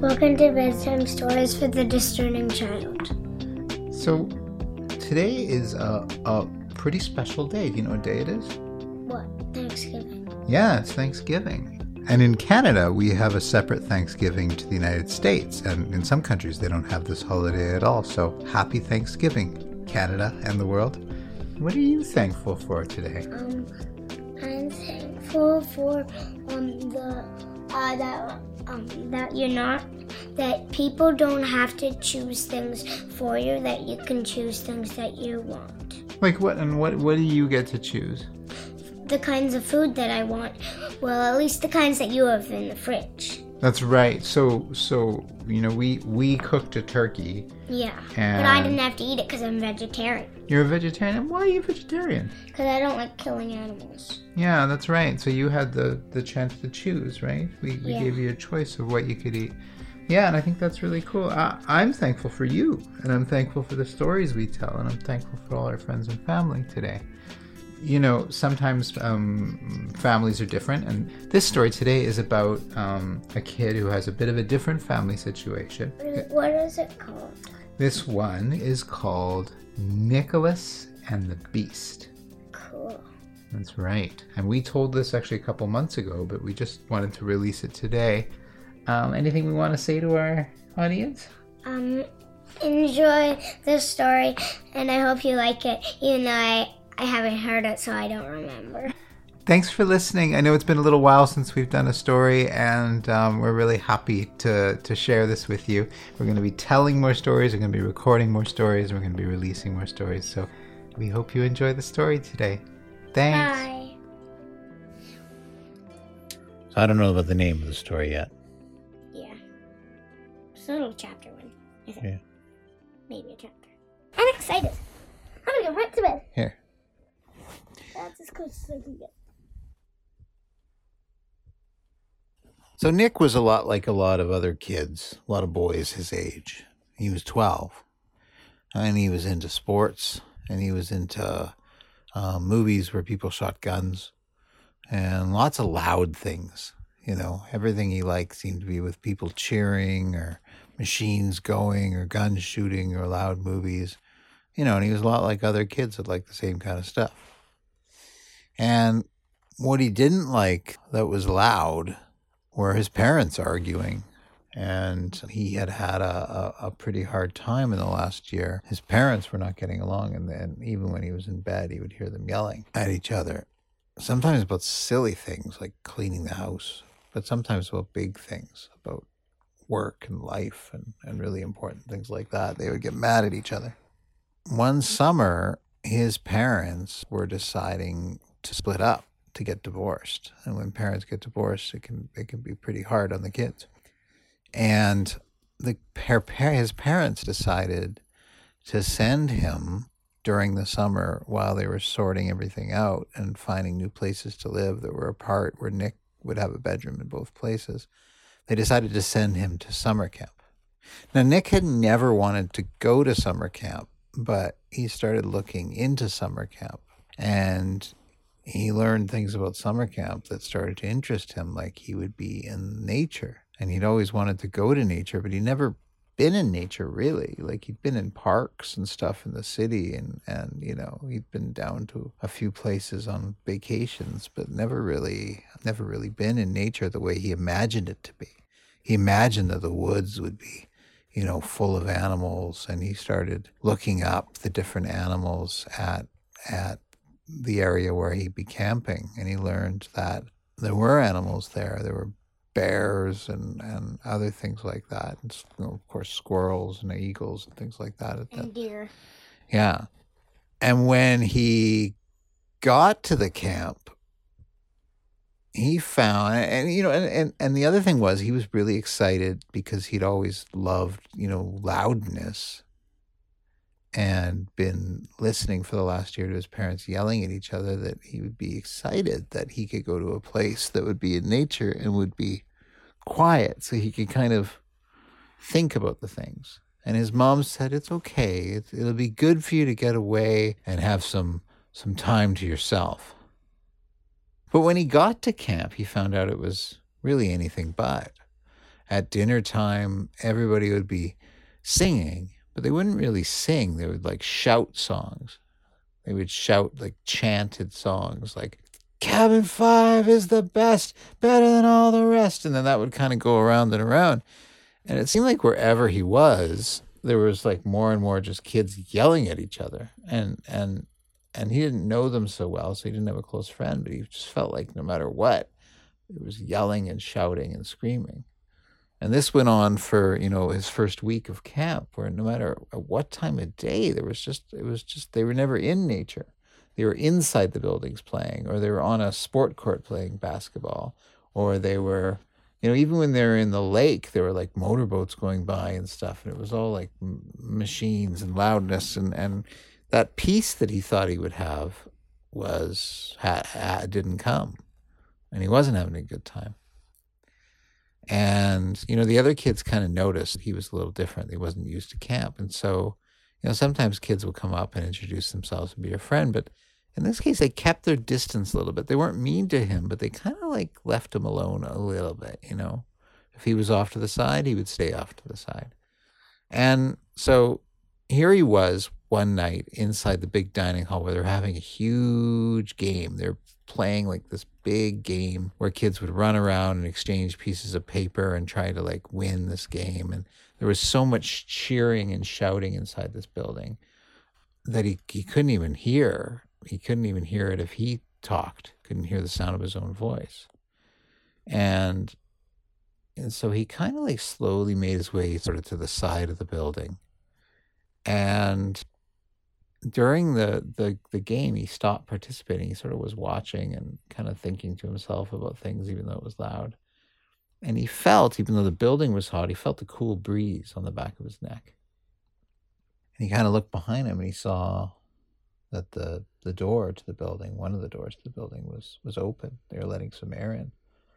Welcome to Bedtime Stories for the Discerning Child. So, today is a pretty special day. Do you know what day it is? What? Thanksgiving. Yeah, it's Thanksgiving. And in Canada, we have a separate Thanksgiving to the United States. And in some countries, they don't have this holiday at all. So, happy Thanksgiving, Canada and the world. What are you thankful for today? I'm thankful for that people don't have to choose things for you, that you can choose things that you want. Like what? And what do you get to choose? The kinds of food that I want. Well, at least the kinds that you have in the fridge. That's right. So we cooked a turkey. Yeah, but I didn't have to eat it because I'm vegetarian. You're a vegetarian? Why are you vegetarian? Because I don't like killing animals. Yeah, that's right. So you had the chance to choose, right? We gave you a choice of what you could eat. Yeah, and I think that's really cool. I'm thankful for you, and I'm thankful for the stories we tell, and I'm thankful for all our friends and family today. You know, sometimes families are different, and this story today is about a kid who has a bit of a different family situation. What is it called? This one is called Nicholas and the Beast. Cool. That's right. And we told this actually a couple months ago, but we just wanted to release it today. Anything we want to say to our audience? Enjoy this story, and I hope you like it, even though I haven't heard it, so I don't remember. Thanks for listening. I know it's been a little while since we've done a story, and we're really happy to share this with you. We're going to be telling more stories, we're going to be recording more stories, we're going to be releasing more stories. So we hope you enjoy the story today. Thanks. Bye. So I don't know about the name of the story yet. Yeah. It's a little chapter one, I think. Yeah. Maybe a chapter. I'm excited. I'm going to go right to bed. Here. That's as close as I can get. So Nick was a lot like a lot of other kids, a lot of boys his age. He was 12, and he was into sports, and he was into movies where people shot guns, and lots of loud things. You know, everything he liked seemed to be with people cheering or machines going or guns shooting or loud movies. You know, and he was a lot like other kids that liked the same kind of stuff. And what he didn't like that was loud were his parents arguing. And he had a pretty hard time in the last year. His parents were not getting along, and then even when he was in bed, he would hear them yelling at each other. Sometimes about silly things like cleaning the house, but sometimes about big things, about work and life and really important things like that. They would get mad at each other. One summer, his parents were deciding to split up, to get divorced. And when parents get divorced, it can be pretty hard on the kids. And his parents decided to send him during the summer while they were sorting everything out and finding new places to live that were apart, where Nick would have a bedroom in both places. They decided to send him to summer camp. Now, Nick had never wanted to go to summer camp, but he started looking into summer camp, and he learned things about summer camp that started to interest him, like he would be in nature. And he'd always wanted to go to nature, but he'd never been in nature, really. Like, he'd been in parks and stuff in the city, and you know, he'd been down to a few places on vacations, but never really been in nature the way he imagined it to be. He imagined that the woods would be, you know, full of animals, and he started looking up the different animals at the area where he'd be camping, and he learned that there were animals there. There were bears and other things like that, and you know, of course squirrels and eagles and things like that. And deer. Yeah. And when he got to the camp, he found, and you know, and the other thing was, he was really excited because he'd always loved, you know, loudness, and been listening for the last year to his parents yelling at each other, that he would be excited that he could go to a place that would be in nature and would be quiet, so he could kind of think about the things. And his mom said, it's okay. It'll be good for you to get away and have some time to yourself. But when he got to camp, he found out it was really anything but. at dinner time, everybody would be singing, but they wouldn't really sing. They would like shout songs. They would shout like chanted songs like, Cabin 5 is the best, better than all the rest. And then that would kind of go around and around. And it seemed like wherever he was, there was like more and more just kids yelling at each other. And he didn't know them so well, so he didn't have a close friend, but he just felt like no matter what, it was yelling and shouting and screaming. And this went on for, his first week of camp, where no matter at what time of day, it was just, they were never in nature. They were inside the buildings playing, or they were on a sport court playing basketball, or they were, even when they were in the lake, there were like motorboats going by and stuff. And it was all like machines and loudness. And that peace that he thought he would have didn't come. And he wasn't having a good time. And, the other kids kind of noticed he was a little different. He wasn't used to camp. And so, sometimes kids will come up and introduce themselves and be a friend. But in this case, they kept their distance a little bit. They weren't mean to him, but they kind of like left him alone a little bit, If he was off to the side, he would stay off to the side. And so here he was one night inside the big dining hall where they're having a huge game. They're playing like this big game where kids would run around and exchange pieces of paper and try to like win this game. And there was so much cheering and shouting inside this building that he couldn't even hear. He couldn't even hear it if he talked, couldn't hear the sound of his own voice. And so he kind of like slowly made his way sort of to the side of the building. And during the game, he stopped participating. He sort of was watching and kind of thinking to himself about things, even though it was loud. And he felt, even though the building was hot, he felt the cool breeze on the back of his neck. And he kind of looked behind him and he saw that the door to the building, one of the doors to the building was open. They were letting some air in.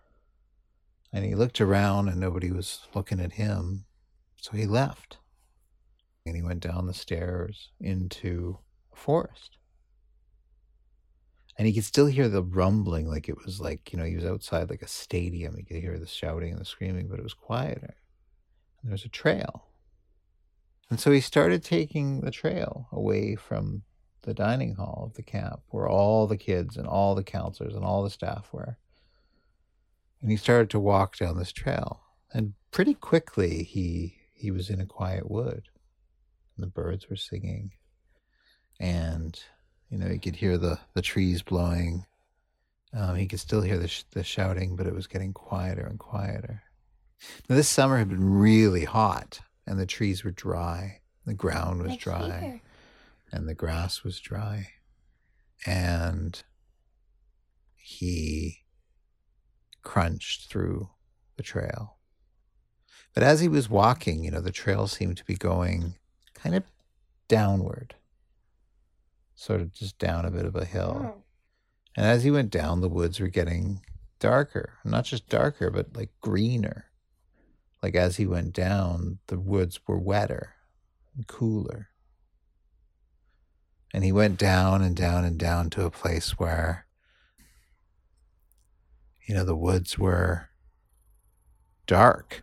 And he looked around and nobody was looking at him. So he left. And he went down the stairs into a forest. And he could still hear the rumbling, like it was like, he was outside like a stadium. He could hear the shouting and the screaming, but it was quieter. And there was a trail. And so he started taking the trail away from the dining hall of the camp where all the kids and all the counselors and all the staff were. And he started to walk down this trail. And pretty quickly, he was in a quiet wood. And the birds were singing. And, he could hear the trees blowing. He could still hear the shouting, but it was getting quieter and quieter. Now, this summer had been really hot, and the trees were dry. The ground was dry. Here. And the grass was dry. And he crunched through the trail. But as he was walking, the trail seemed to be going kind of downward, sort of just down a bit of a hill. Oh. And as he went down, the woods were getting darker. Not just darker, but like greener. Like as he went down, the woods were wetter and cooler. And he went down and down and down to a place where, the woods were dark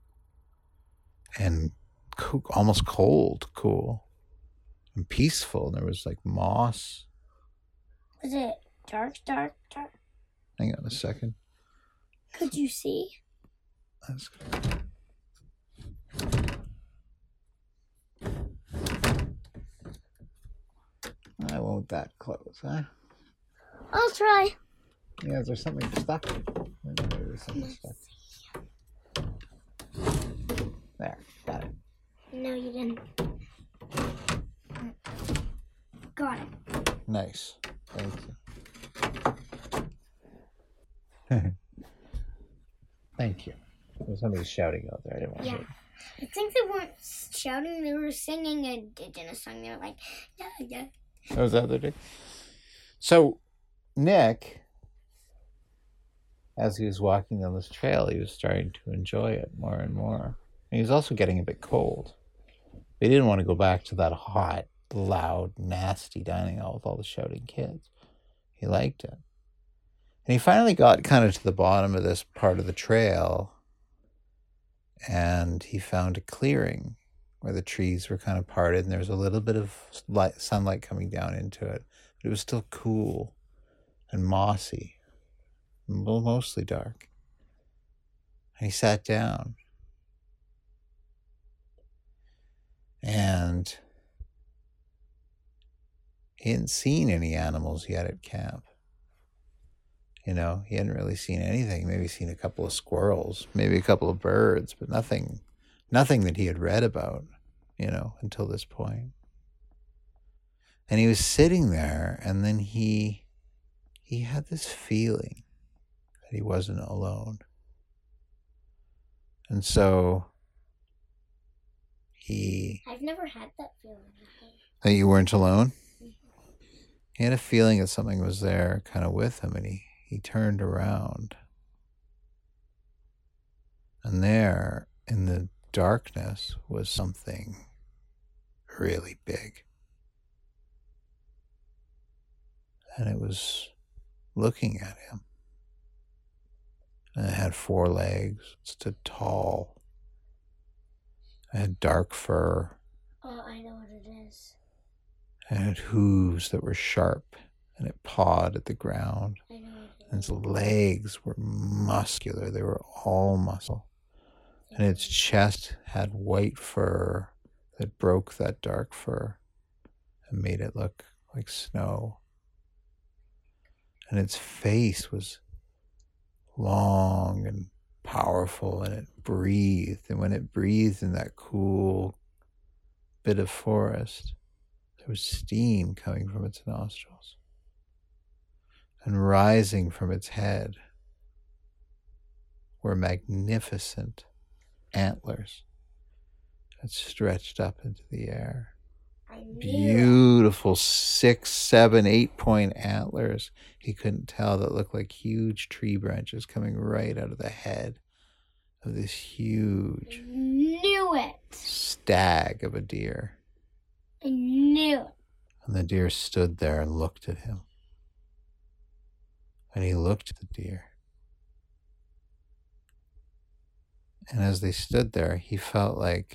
and almost cool and peaceful. And there was like moss. Was it dark? Hang on a second. Could you see? That's good. I won't that close, huh? I'll try. Yeah, is there something stuck? There's something stuck. There, got it. No, you didn't. Got it. Nice. Thank you. Thank you. There's somebody shouting out there. I didn't want to hear. I think they weren't shouting. They were singing an indigenous song. They were like, yeah. That was the other day. So, Nick, as he was walking down this trail, he was starting to enjoy it more and more. And he was also getting a bit cold. He didn't want to go back to that hot, loud, nasty dining hall with all the shouting kids. He liked it. And he finally got kind of to the bottom of this part of the trail. and he found a clearing where the trees were kind of parted and there was a little bit of sunlight coming down into it. But it was still cool and mossy, mostly dark. And he sat down. And he hadn't seen any animals yet at camp. You know, he hadn't really seen anything. Maybe seen a couple of squirrels, maybe a couple of birds, but nothing that he had read about, you know, until this point. And he was sitting there, and then he had this feeling that he wasn't alone. And so I've never had that feeling before. That you weren't alone? Mm-hmm. He had a feeling that something was there kind of with him, and he turned around. And there, in the darkness, was something really big. And it was looking at him. And it had 4 legs. It stood tall. It had dark fur. Oh, I know what it is. It had hooves that were sharp, and it pawed at the ground. I know what it is. And its legs were muscular. They were all muscle. And its chest had white fur that broke that dark fur and made it look like snow. And its face was long and powerful, and it breathed. And when it breathed in that cool bit of forest, there was steam coming from its nostrils. And rising from its head were magnificent antlers that stretched up into the air. Beautiful 6, 7, 8-point antlers. He couldn't tell, that looked like huge tree branches coming right out of the head of this huge stag of a deer. I knew it. And the deer stood there and looked at him. And he looked at the deer. And as they stood there, he felt like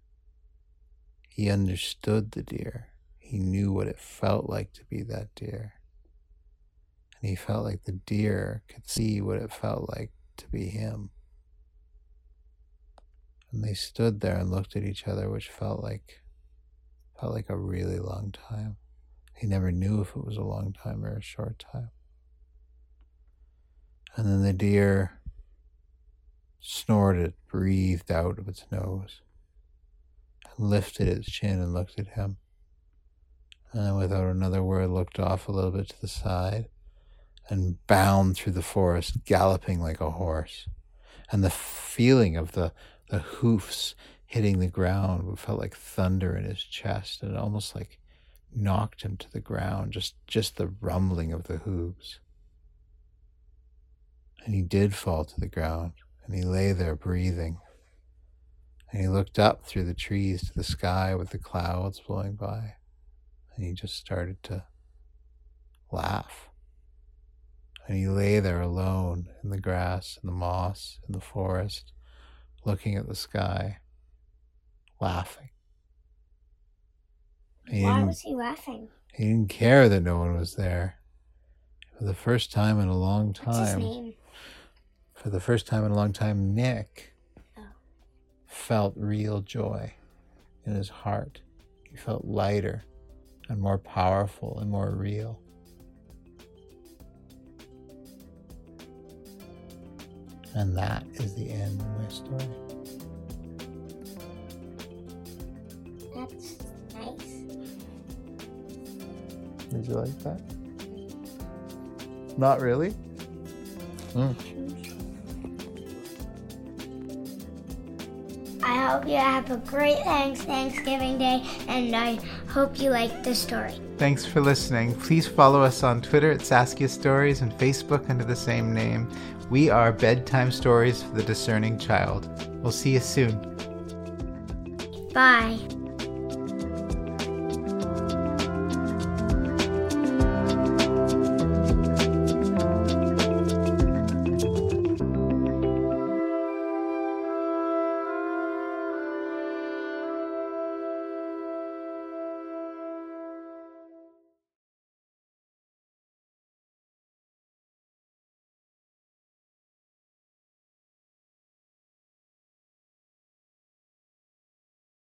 he understood the deer. He knew what it felt like to be that deer. And he felt like the deer could see what it felt like to be him. And they stood there and looked at each other, which felt like a really long time. He never knew if it was a long time or a short time. And then the deer snorted, breathed out of its nose, and lifted its chin and looked at him. And then without another word looked off a little bit to the side and bound through the forest, galloping like a horse. And the feeling of the hoofs hitting the ground felt like thunder in his chest, and it almost like knocked him to the ground, just the rumbling of the hooves. And he did fall to the ground, and he lay there breathing. And he looked up through the trees to the sky with the clouds blowing by, and he just started to laugh. And he lay there alone in the grass and the moss in the forest, looking at the sky, laughing. Why was he laughing? He didn't care that no one was there. For the first time in a long time. What's his name? For the first time in a long time, Nick felt real joy in his heart. He felt lighter and more powerful and more real. And that is the end of my story. That's nice. Did you like that? Not really? I hope you have a great Thanksgiving Day, and I hope you like the story. Thanks for listening. Please follow us on Twitter at Saskia Stories and Facebook under the same name. We are Bedtime Stories for the Discerning Child. We'll see you soon. Bye.